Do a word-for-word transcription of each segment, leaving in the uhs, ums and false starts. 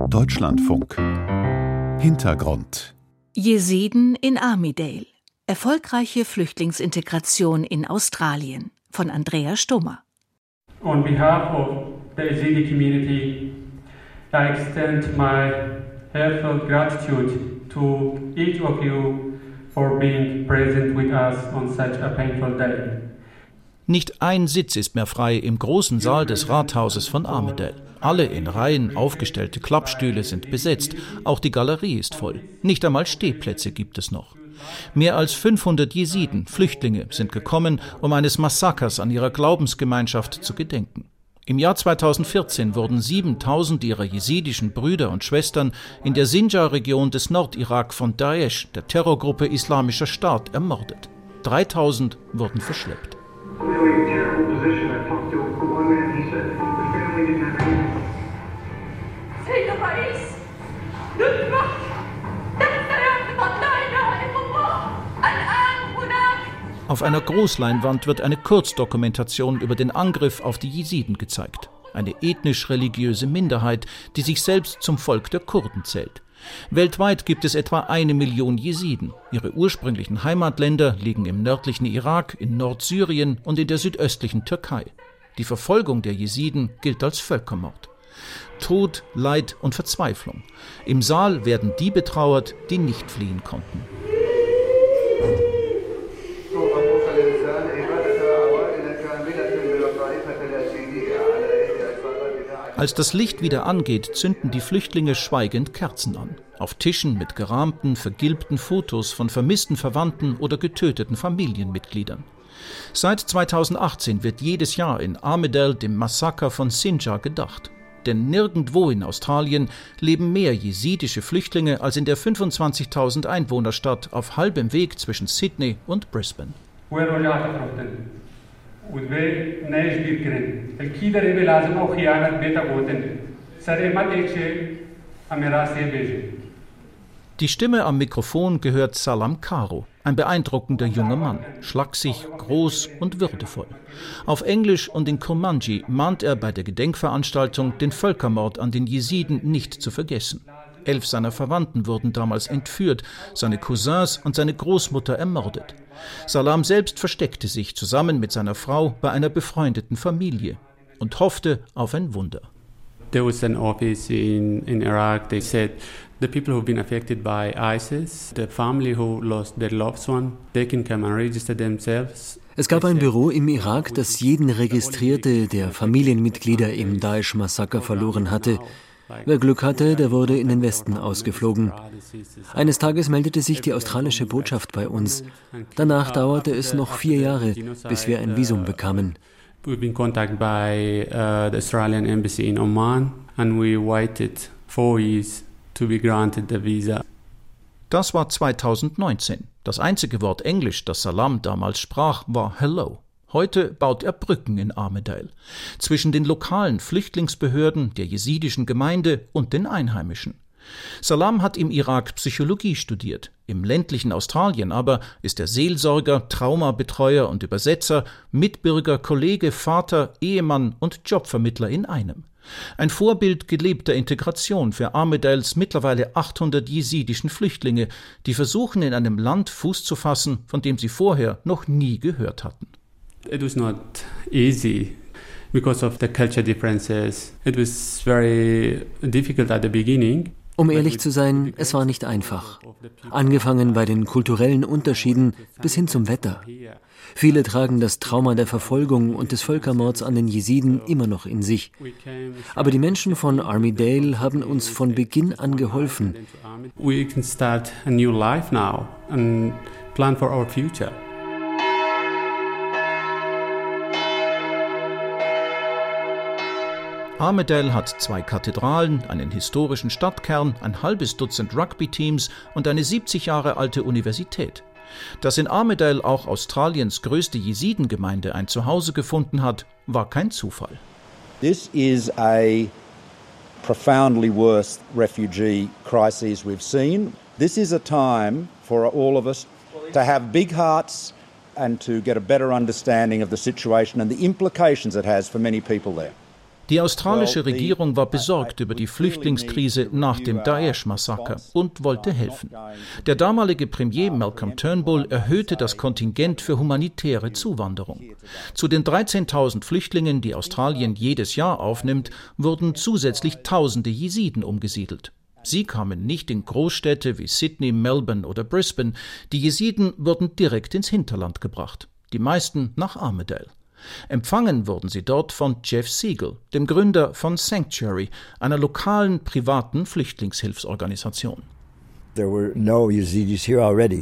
Deutschlandfunk. Hintergrund. Jesiden in Armidale. Erfolgreiche Flüchtlingsintegration in Australien von Andrea Stummer. On behalf of the Yazidi community, I extend my heartfelt gratitude to each of you for being present with us on such a painful day. Nicht ein Sitz ist mehr frei im großen Saal des Rathauses von Armidale. Alle in Reihen aufgestellte Klappstühle sind besetzt, auch die Galerie ist voll. Nicht einmal Stehplätze gibt es noch. Mehr als fünfhundert Jesiden, Flüchtlinge, sind gekommen, um eines Massakers an ihrer Glaubensgemeinschaft zu gedenken. Im Jahr zweitausendvierzehn wurden siebentausend ihrer jesidischen Brüder und Schwestern in der Sinjar-Region des Nordirak von Daesh, der Terrorgruppe Islamischer Staat, ermordet. dreitausend wurden verschleppt. Auf einer Großleinwand wird eine Kurzdokumentation über den Angriff auf die Jesiden gezeigt. Eine ethnisch-religiöse Minderheit, die sich selbst zum Volk der Kurden zählt. Weltweit gibt es etwa eine Million Jesiden. Ihre ursprünglichen Heimatländer liegen im nördlichen Irak, in Nordsyrien und in der südöstlichen Türkei. Die Verfolgung der Jesiden gilt als Völkermord. Tod, Leid und Verzweiflung. Im Saal werden die betrauert, die nicht fliehen konnten. Als das Licht wieder angeht, zünden die Flüchtlinge schweigend Kerzen an. Auf Tischen mit gerahmten, vergilbten Fotos von vermissten Verwandten oder getöteten Familienmitgliedern. Seit zweitausendachtzehn wird jedes Jahr in Armidale dem Massaker von Sinjar gedacht. Denn nirgendwo in Australien leben mehr jesidische Flüchtlinge als in der fünfundzwanzigtausend Einwohnerstadt auf halbem Weg zwischen Sydney und Brisbane. Die Stimme am Mikrofon gehört Salam Karo, ein beeindruckender junger Mann, schlaksig, groß und würdevoll. Auf Englisch und in Kurmanji mahnt er bei der Gedenkveranstaltung, den Völkermord an den Jesiden nicht zu vergessen. Elf seiner Verwandten wurden damals entführt, seine Cousins und seine Großmutter ermordet. Salam selbst versteckte sich zusammen mit seiner Frau bei einer befreundeten Familie und hoffte auf ein Wunder. There was an office in, in Iraq. They said the people who've been affected by ISIS, the family who lost their loved one, they can come and register themselves. Es gab ein Büro im Irak, das jeden registrierte, der Familienmitglieder im Daesh-Massaker verloren hatte. Wer Glück hatte, der wurde in den Westen ausgeflogen. Eines Tages meldete sich die australische Botschaft bei uns. Danach dauerte es noch vier Jahre, bis wir ein Visum bekamen. We've been contacted by uh, the Australian embassy in Oman and we waited four years to be granted the visa. Das war zweitausendneunzehn. Das einzige Wort Englisch, das Salam damals sprach, war Hello. Heute baut er Brücken in Armidale. Zwischen den lokalen Flüchtlingsbehörden, der jesidischen Gemeinde und den Einheimischen. Salam hat im Irak Psychologie studiert. Im ländlichen Australien aber ist er Seelsorger, Traumabetreuer und Übersetzer, Mitbürger, Kollege, Vater, Ehemann und Jobvermittler in einem. Ein Vorbild gelebter Integration für Armidales mittlerweile achthundert jesidischen Flüchtlinge, die versuchen, in einem Land Fuß zu fassen, von dem sie vorher noch nie gehört hatten. It was not easy because of the culture differences. It was very difficult at the beginning. Um ehrlich zu sein, es war nicht einfach. Angefangen bei den kulturellen Unterschieden bis hin zum Wetter. Viele tragen das Trauma der Verfolgung und des Völkermords an den Jesiden immer noch in sich. Aber die Menschen von Armidale haben uns von Beginn an geholfen. We can start a new life now and plan for our future. Armidale hat zwei Kathedralen, einen historischen Stadtkern, ein halbes Dutzend Rugby-Teams und eine siebzig Jahre alte Universität. Dass in Armidale auch Australiens größte Jesidengemeinde ein Zuhause gefunden hat, war kein Zufall. This is a profoundly worst refugee crisis we've seen. This is a time for all of us to have big hearts and to get a better understanding of the situation and the implications it has for many people there. Die australische Regierung war besorgt über die Flüchtlingskrise nach dem Daesh-Massaker und wollte helfen. Der damalige Premier Malcolm Turnbull erhöhte das Kontingent für humanitäre Zuwanderung. Zu den dreizehntausend Flüchtlingen, die Australien jedes Jahr aufnimmt, wurden zusätzlich tausende Jesiden umgesiedelt. Sie kamen nicht in Großstädte wie Sydney, Melbourne oder Brisbane. Die Jesiden wurden direkt ins Hinterland gebracht. Die meisten nach Armidale. Empfangen wurden sie dort von Jeff Siegel, dem Gründer von Sanctuary, einer lokalen privaten Flüchtlingshilfsorganisation. There were no Yazidis here already,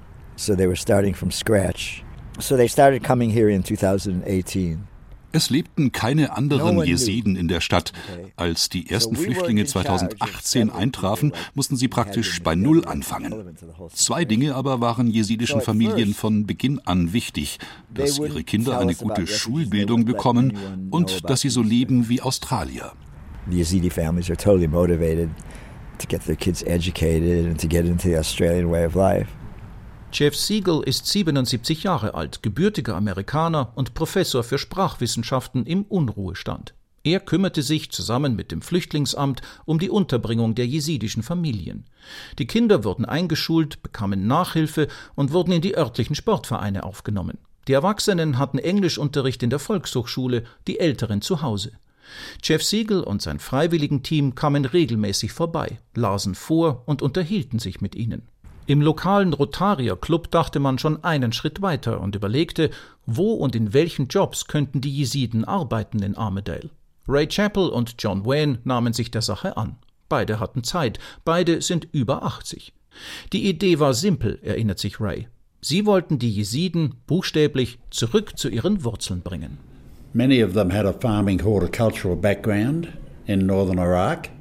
so they were starting from scratch. So they started coming here in two thousand eighteen. Es lebten keine anderen Jesiden in der Stadt. Als die ersten Flüchtlinge zweitausendachtzehn eintrafen, mussten sie praktisch bei Null anfangen. Zwei Dinge aber waren jesidischen Familien von Beginn an wichtig: dass ihre Kinder eine gute Schulbildung bekommen und dass sie so leben wie Australier. The Yazidi families are totally motivated to get their kids educated and to get into the Australian way of life. Jeff Siegel ist siebenundsiebzig Jahre alt, gebürtiger Amerikaner und Professor für Sprachwissenschaften im Unruhestand. Er kümmerte sich zusammen mit dem Flüchtlingsamt um die Unterbringung der jesidischen Familien. Die Kinder wurden eingeschult, bekamen Nachhilfe und wurden in die örtlichen Sportvereine aufgenommen. Die Erwachsenen hatten Englischunterricht in der Volkshochschule, die Älteren zu Hause. Jeff Siegel und sein Freiwilligenteam kamen regelmäßig vorbei, lasen vor und unterhielten sich mit ihnen. Im lokalen Rotarier-Club dachte man schon einen Schritt weiter und überlegte, wo und in welchen Jobs könnten die Jesiden arbeiten in Armidale. Ray Chappell und John Wayne nahmen sich der Sache an. Beide hatten Zeit, beide sind über achtzig. Die Idee war simpel, erinnert sich Ray. Sie wollten die Jesiden buchstäblich zurück zu ihren Wurzeln bringen. Many of them had a farming horticultural background in northern Iraq.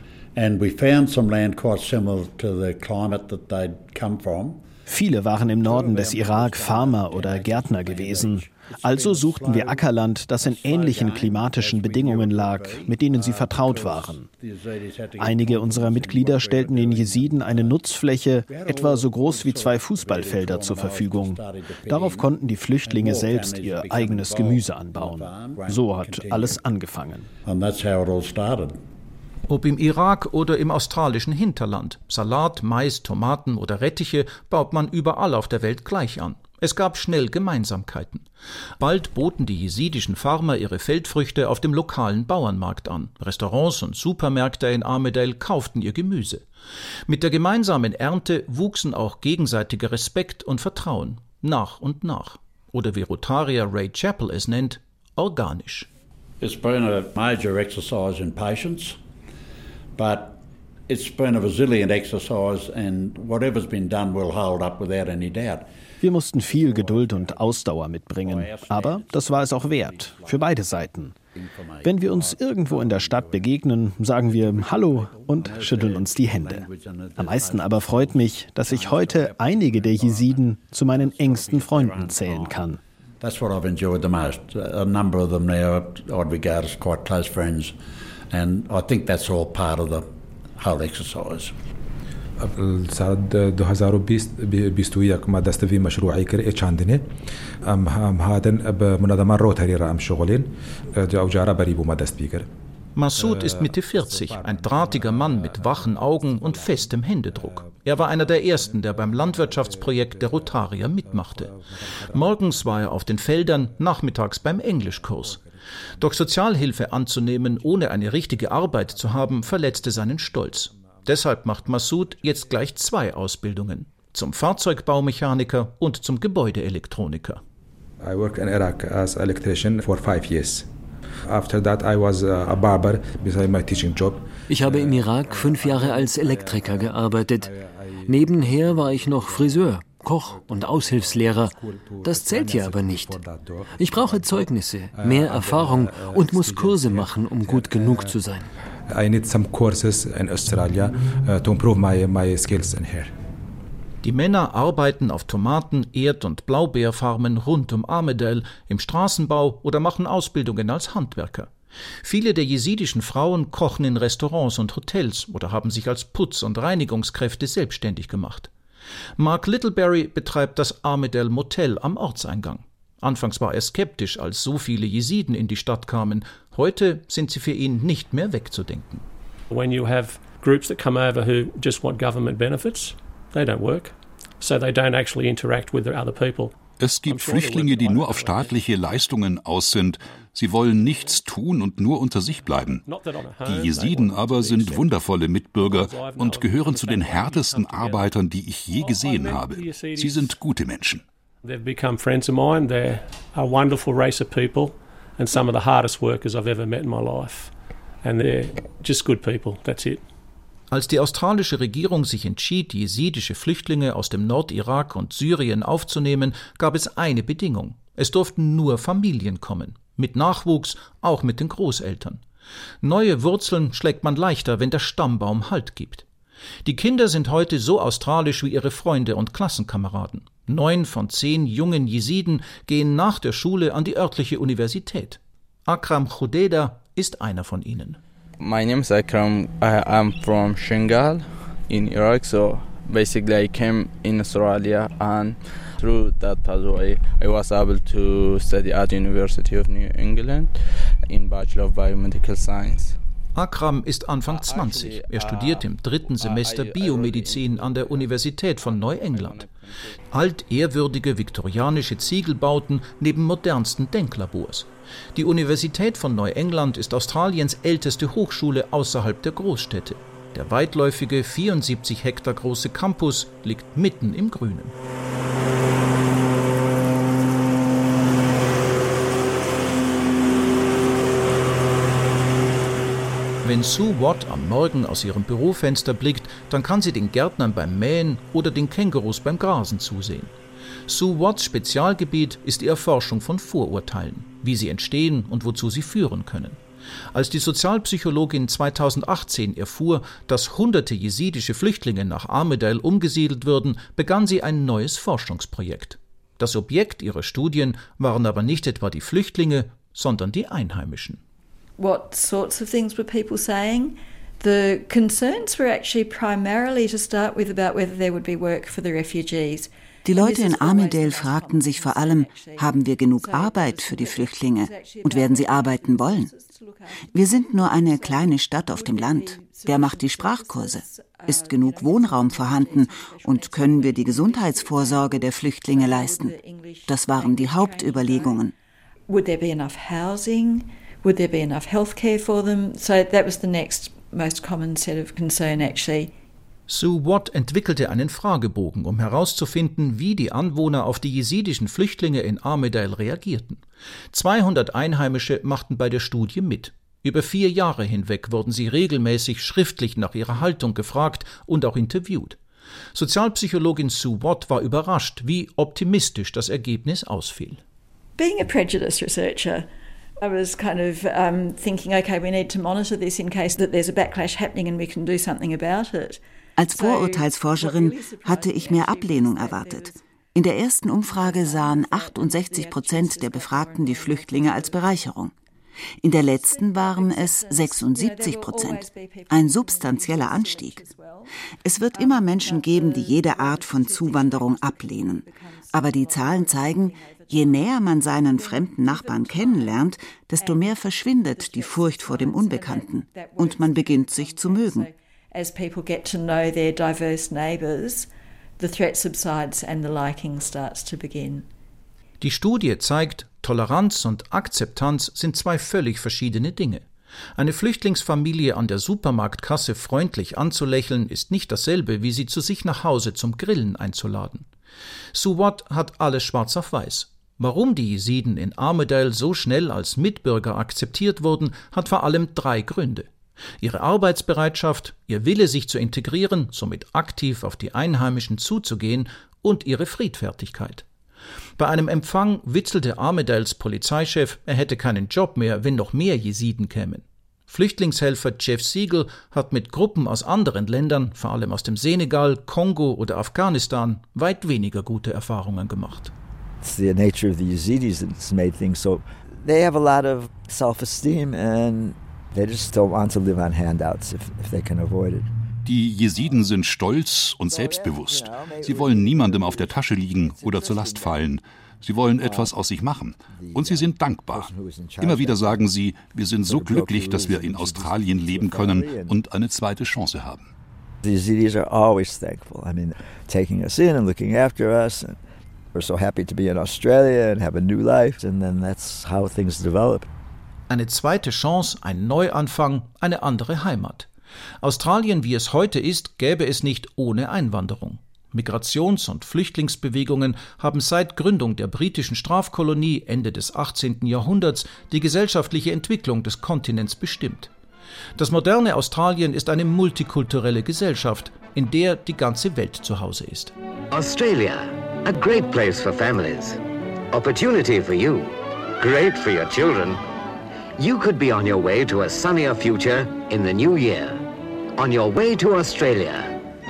And we found some land quite similar to the climate that they'd come from. Viele waren im Norden des Irak Farmer oder Gärtner gewesen. Also suchten wir Ackerland, das in ähnlichen klimatischen Bedingungen lag, mit denen sie vertraut waren. Einige unserer Mitglieder stellten den Jesiden eine Nutzfläche, etwa so groß wie zwei Fußballfelder, zur Verfügung. Darauf konnten die Flüchtlinge selbst ihr eigenes Gemüse anbauen. So hat alles angefangen. And that's how it all started. Ob im Irak oder im australischen Hinterland, Salat, Mais, Tomaten oder Rettiche baut man überall auf der Welt gleich an. Es gab schnell Gemeinsamkeiten. Bald boten die jesidischen Farmer ihre Feldfrüchte auf dem lokalen Bauernmarkt an. Restaurants und Supermärkte in Armidale kauften ihr Gemüse. Mit der gemeinsamen Ernte wuchsen auch gegenseitiger Respekt und Vertrauen. Nach und nach. Oder wie Rotarier Ray Chappell es nennt, organisch. It's been a major exercise in patience. But it's been a resilient exercise and whatever's been done will hold up without any doubt. Wir mussten viel Geduld und Ausdauer mitbringen, aber das war es auch wert, für beide Seiten. Wenn wir uns irgendwo in der Stadt begegnen, sagen wir Hallo und schütteln uns die Hände. Am meisten aber freut mich, dass ich heute einige der Jesiden zu meinen engsten Freunden zählen kann. That's what I've enjoyed the most. A number of them now I'd regard as quite close friends. And I think that's all part of the whole exercise. سال دو هزار و بیست و یک ما دست في مشروعي كريتش عندنا ام هم هادن بمنظمه روتاري رام شغلين او جارا بريبو ما دست بيكر. Massoud ist Mitte vierzig, ein drahtiger Mann mit wachen Augen und festem Händedruck. Er war einer der ersten, der beim Landwirtschaftsprojekt der Rotarier mitmachte. Morgens war er auf den Feldern, nachmittags beim Englischkurs. Doch Sozialhilfe anzunehmen, ohne eine richtige Arbeit zu haben, verletzte seinen Stolz. Deshalb macht Massoud jetzt gleich zwei Ausbildungen: zum Fahrzeugbaumechaniker und zum Gebäudeelektroniker. I worked in Iraq as electrician for five years. After that I was a barber beside my teaching job. Ich habe im Irak fünf Jahre als Elektriker gearbeitet. Nebenher war ich noch Friseur, Koch und Aushilfslehrer. Das zählt hier aber nicht. Ich brauche Zeugnisse, mehr Erfahrung und muss Kurse machen, um gut genug zu sein. I need some courses in Australia to improve my my skills in here. Die Männer arbeiten auf Tomaten-, Erd- und Blaubeerfarmen rund um Armidale, im Straßenbau oder machen Ausbildungen als Handwerker. Viele der jesidischen Frauen kochen in Restaurants und Hotels oder haben sich als Putz- und Reinigungskräfte selbstständig gemacht. Mark Littleberry betreibt das Armidale Motel am Ortseingang. Anfangs war er skeptisch, als so viele Jesiden in die Stadt kamen. Heute sind sie für ihn nicht mehr wegzudenken. When you have groups that come over who just want government benefits, they don't work. So they don't actually interact with the other people. Es gibt Flüchtlinge, die nur auf staatliche Leistungen aus sind. Sie wollen nichts tun und nur unter sich bleiben. Die Jesiden aber sind wundervolle Mitbürger und gehören zu den härtesten Arbeitern, die ich je gesehen habe. Sie sind gute Menschen. They've become friends of mine. They're a wonderful race of people and some of the hardest workers I've ever met in my life. And they're just good people. That's it. Als die australische Regierung sich entschied, jesidische Flüchtlinge aus dem Nordirak und Syrien aufzunehmen, gab es eine Bedingung. Es durften nur Familien kommen. Mit Nachwuchs, auch mit den Großeltern. Neue Wurzeln schlägt man leichter, wenn der Stammbaum Halt gibt. Die Kinder sind heute so australisch wie ihre Freunde und Klassenkameraden. Neun von zehn jungen Jesiden gehen nach der Schule an die örtliche Universität. Akram Khudeda ist einer von ihnen. My name is Akram. I am from Shingal in Iraq. So basically, I came in Australia, and through that pathway, I was able to study at the University of New England in Bachelor of Biomedical Science. Akram ist Anfang zwanzig. Er studiert im dritten Semester Biomedizin an der Universität von Neuengland. Altehrwürdige viktorianische Ziegelbauten neben modernsten Denklabors. Die Universität von Neuengland ist Australiens älteste Hochschule außerhalb der Großstädte. Der weitläufige, vierundsiebzig Hektar große Campus liegt mitten im Grünen. Wenn Sue Watt am Morgen aus ihrem Bürofenster blickt, dann kann sie den Gärtnern beim Mähen oder den Kängurus beim Grasen zusehen. Sue Watts Spezialgebiet ist die Erforschung von Vorurteilen, wie sie entstehen und wozu sie führen können. Als die Sozialpsychologin zweitausendachtzehn erfuhr, dass hunderte jesidische Flüchtlinge nach Armidale umgesiedelt würden, begann sie ein neues Forschungsprojekt. Das Objekt ihrer Studien waren aber nicht etwa die Flüchtlinge, sondern die Einheimischen. What sorts of things were people saying? The concerns were actually primarily to start with about whether there would be work for the refugees. Die Leute in Armidale fragten sich vor allem, haben wir genug Arbeit für die Flüchtlinge und werden sie arbeiten wollen? Wir sind nur eine kleine Stadt auf dem Land. Wer macht die Sprachkurse? Ist genug Wohnraum vorhanden und können wir die Gesundheitsvorsorge der Flüchtlinge leisten? Das waren die Hauptüberlegungen. Would there be enough housing? Would there be enough healthcare for them? So that was the next most common set of concern actually. Sue Watt entwickelte einen Fragebogen, um herauszufinden, wie die Anwohner auf die jesidischen Flüchtlinge in Armidale reagierten. zweihundert Einheimische machten bei der Studie mit. Über vier Jahre hinweg wurden sie regelmäßig schriftlich nach ihrer Haltung gefragt und auch interviewt. Sozialpsychologin Sue Watt war überrascht, wie optimistisch das Ergebnis ausfiel. Being a prejudice researcher, I was kind of um, thinking, okay, we need to monitor this in case that there's a backlash happening and we can do something about it. Als Vorurteilsforscherin hatte ich mehr Ablehnung erwartet. In der ersten Umfrage sahen achtundsechzig Prozent der Befragten die Flüchtlinge als Bereicherung. In der letzten waren es sechsundsiebzig Prozent. Ein substanzieller Anstieg. Es wird immer Menschen geben, die jede Art von Zuwanderung ablehnen. Aber die Zahlen zeigen, je näher man seinen fremden Nachbarn kennenlernt, desto mehr verschwindet die Furcht vor dem Unbekannten und man beginnt sich zu mögen. As people get to know their diverse neighbours, the threat subsides and the liking starts to begin. Die Studie zeigt, Toleranz und Akzeptanz sind zwei völlig verschiedene Dinge. Eine Flüchtlingsfamilie an der Supermarktkasse freundlich anzulächeln, ist nicht dasselbe, wie sie zu sich nach Hause zum Grillen einzuladen. Sue Watt hat alles schwarz auf weiß. Warum die Jesiden in Armidale so schnell als Mitbürger akzeptiert wurden, hat vor allem drei Gründe. Ihre Arbeitsbereitschaft, ihr Wille, sich zu integrieren, somit aktiv auf die Einheimischen zuzugehen und ihre Friedfertigkeit. Bei einem Empfang witzelte Armidales Polizeichef, er hätte keinen Job mehr, wenn noch mehr Jesiden kämen. Flüchtlingshelfer Jeff Siegel hat mit Gruppen aus anderen Ländern, vor allem aus dem Senegal, Kongo oder Afghanistan, weit weniger gute Erfahrungen gemacht. It's the nature of the Yazidis that's made things so. They have a lot of self-esteem and they just don't want to live on handouts if, if they can avoid it. Die Jesiden sind stolz und selbstbewusst. Sie wollen niemandem auf der Tasche liegen oder zur Last fallen. Sie wollen etwas aus sich machen. Und sie sind dankbar. Immer wieder sagen sie, wir sind so glücklich, dass wir in Australien leben können und eine zweite Chance haben. The Yazidis are always thankful. I mean, taking us in and looking after us. And we're so happy to be in Australia and have a new life. And then that's how things develop. Eine zweite Chance, ein Neuanfang, eine andere Heimat. Australien, wie es heute ist, gäbe es nicht ohne Einwanderung. Migrations- und Flüchtlingsbewegungen haben seit Gründung der britischen Strafkolonie Ende des achtzehnten Jahrhunderts die gesellschaftliche Entwicklung des Kontinents bestimmt. Das moderne Australien ist eine multikulturelle Gesellschaft, in der die ganze Welt zu Hause ist. Australia, a great place for families. Opportunity for you. Great for your children. You could be on your way to a sunnier future in the new year. On your way to Australia.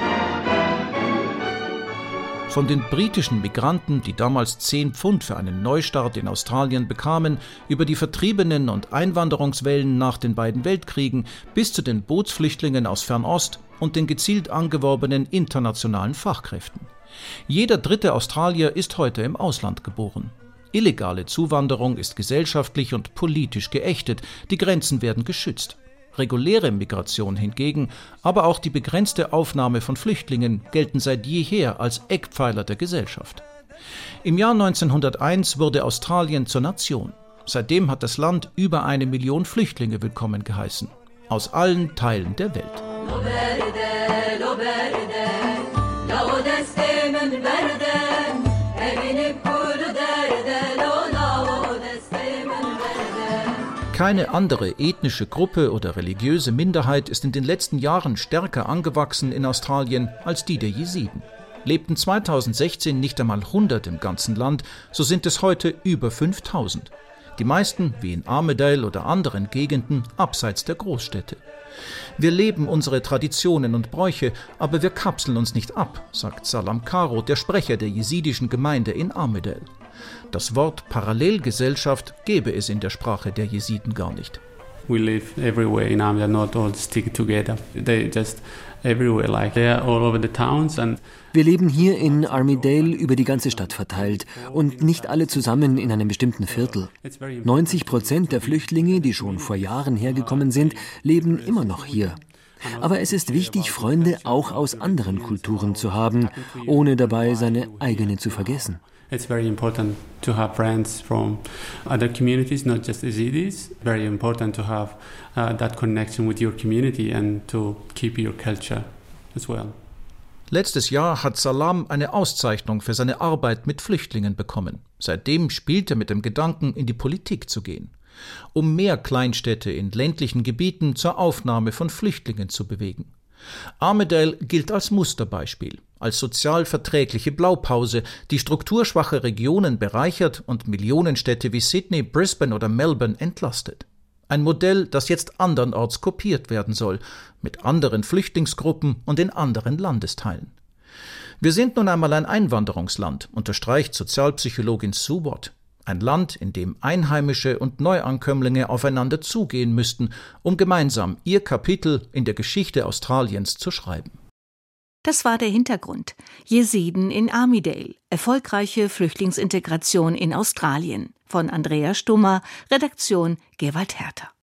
Von den britischen Migranten, die damals zehn Pfund für einen Neustart in Australien bekamen, über die Vertriebenen und Einwanderungswellen nach den beiden Weltkriegen bis zu den Bootsflüchtlingen aus Fernost und den gezielt angeworbenen internationalen Fachkräften. Jeder dritte Australier ist heute im Ausland geboren. Illegale Zuwanderung ist gesellschaftlich und politisch geächtet, die Grenzen werden geschützt. Reguläre Migration hingegen, aber auch die begrenzte Aufnahme von Flüchtlingen gelten seit jeher als Eckpfeiler der Gesellschaft. Im Jahr neunzehnhunderteins wurde Australien zur Nation. Seitdem hat das Land über eine Million Flüchtlinge willkommen geheißen. Aus allen Teilen der Welt. Keine andere ethnische Gruppe oder religiöse Minderheit ist in den letzten Jahren stärker angewachsen in Australien als die der Jesiden. Lebten zweitausendsechzehn nicht einmal hundert im ganzen Land, so sind es heute über fünftausend. Die meisten, wie in Armidale oder anderen Gegenden, abseits der Großstädte. Wir leben unsere Traditionen und Bräuche, aber wir kapseln uns nicht ab, sagt Salam Karo, der Sprecher der jesidischen Gemeinde in Armidale. Das Wort Parallelgesellschaft gäbe es in der Sprache der Jesiden gar nicht. We live everywhere in Armidale, not all stick together. They just everywhere, like they're all over the towns. And wir leben hier in Armidale über die ganze Stadt verteilt und nicht alle zusammen in einem bestimmten Viertel. neunzig Prozent der Flüchtlinge, die schon vor Jahren hergekommen sind, leben immer noch hier. Aber es ist wichtig, Freunde auch aus anderen Kulturen zu haben, ohne dabei seine eigene zu vergessen. It's very important to have friends from other communities, not just Yazidis. Very important to have uh, that connection with your community and to keep your culture as well. Letztes Jahr hat Salam eine Auszeichnung für seine Arbeit mit Flüchtlingen bekommen. Seitdem spielt er mit dem Gedanken, in die Politik zu gehen, um mehr Kleinstädte in ländlichen Gebieten zur Aufnahme von Flüchtlingen zu bewegen. Armidale gilt als Musterbeispiel, als sozial verträgliche Blaupause, die strukturschwache Regionen bereichert und Millionenstädte wie Sydney, Brisbane oder Melbourne entlastet. Ein Modell, das jetzt andernorts kopiert werden soll, mit anderen Flüchtlingsgruppen und in anderen Landesteilen. Wir sind nun einmal ein Einwanderungsland, unterstreicht Sozialpsychologin Sue Watt. Ein Land, in dem Einheimische und Neuankömmlinge aufeinander zugehen müssten, um gemeinsam ihr Kapitel in der Geschichte Australiens zu schreiben. Das war der Hintergrund. Jesiden in Armidale. Erfolgreiche Flüchtlingsintegration in Australien. Von Andrea Stummer, Redaktion Gewald Herter.